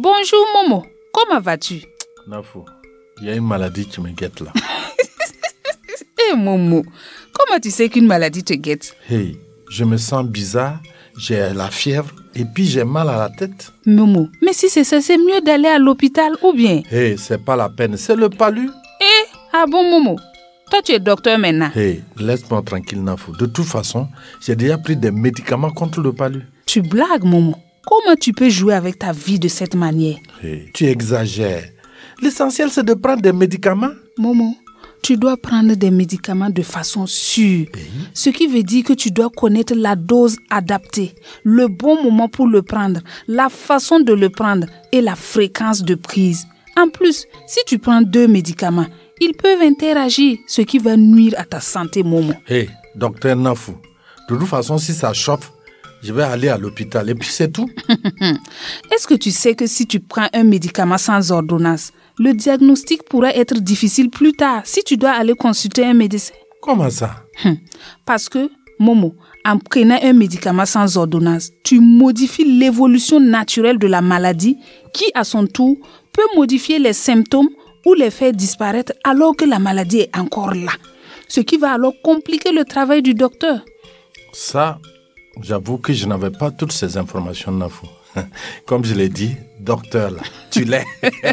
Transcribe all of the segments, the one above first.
Bonjour Momo, comment vas-tu? Nafou, il y a une maladie qui me guette là. Hé Momo, comment tu sais qu'une maladie te guette? Hey, je me sens bizarre, j'ai la fièvre et puis j'ai mal à la tête. Momo, mais si c'est ça, c'est mieux d'aller à l'hôpital ou bien? Hey, c'est pas la peine, c'est le palu. Ah bon Momo? Toi tu es docteur maintenant. Hey, laisse-moi tranquille Nafou. De toute façon, j'ai déjà pris des médicaments contre le palu. Tu blagues Momo? Comment tu peux jouer avec ta vie de cette manière? Hey, tu exagères. L'essentiel c'est de prendre des médicaments. Momo, tu dois prendre des médicaments de façon sûre. Ce qui veut dire que tu dois connaître la dose adaptée, le bon moment pour le prendre, la façon de le prendre et la fréquence de prise. En plus, si tu prends 2 médicaments, ils peuvent interagir, ce qui va nuire à ta santé, Momo. Hey, docteur Nafou, de toute façon, si ça chauffe, je vais aller à l'hôpital et puis c'est tout. Est-ce que tu sais que si tu prends un médicament sans ordonnance, le diagnostic pourrait être difficile plus tard si tu dois aller consulter un médecin? Comment ça? Parce que, Momo, en prenant un médicament sans ordonnance, tu modifies l'évolution naturelle de la maladie qui, à son tour, peut modifier les symptômes ou les faire disparaître alors que la maladie est encore là. Ce qui va alors compliquer le travail du docteur. Ça, j'avoue que je n'avais pas toutes ces informations, Nafou. Comme je l'ai dit, docteur, là, tu l'es.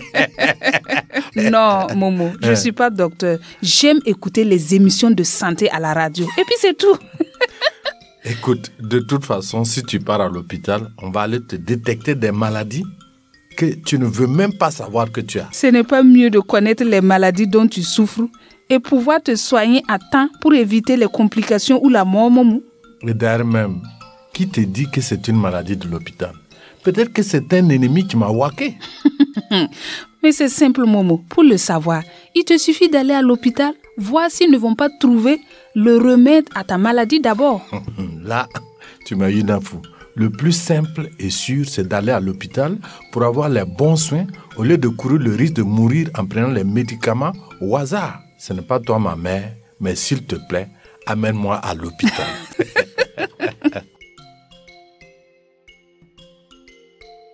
Non, Momo, je ne suis pas docteur. J'aime écouter les émissions de santé à la radio. Et puis c'est tout. Écoute, de toute façon, si tu pars à l'hôpital, on va aller te détecter des maladies que tu ne veux même pas savoir que tu as. Ce n'est pas mieux de connaître les maladies dont tu souffres et pouvoir te soigner à temps pour éviter les complications ou la mort, Momo? Et d'ailleurs même, qui te dit que c'est une maladie de l'hôpital? Peut-être que c'est un ennemi qui m'a waqué. Mais c'est simple, Momo. Pour le savoir, il te suffit d'aller à l'hôpital, voir s'ils ne vont pas trouver le remède à ta maladie d'abord. Là, tu m'as eu d'un fou. Le plus simple et sûr, c'est d'aller à l'hôpital pour avoir les bons soins au lieu de courir le risque de mourir en prenant les médicaments au hasard. Ce n'est pas toi ma mère, mais s'il te plaît, amène-moi à l'hôpital.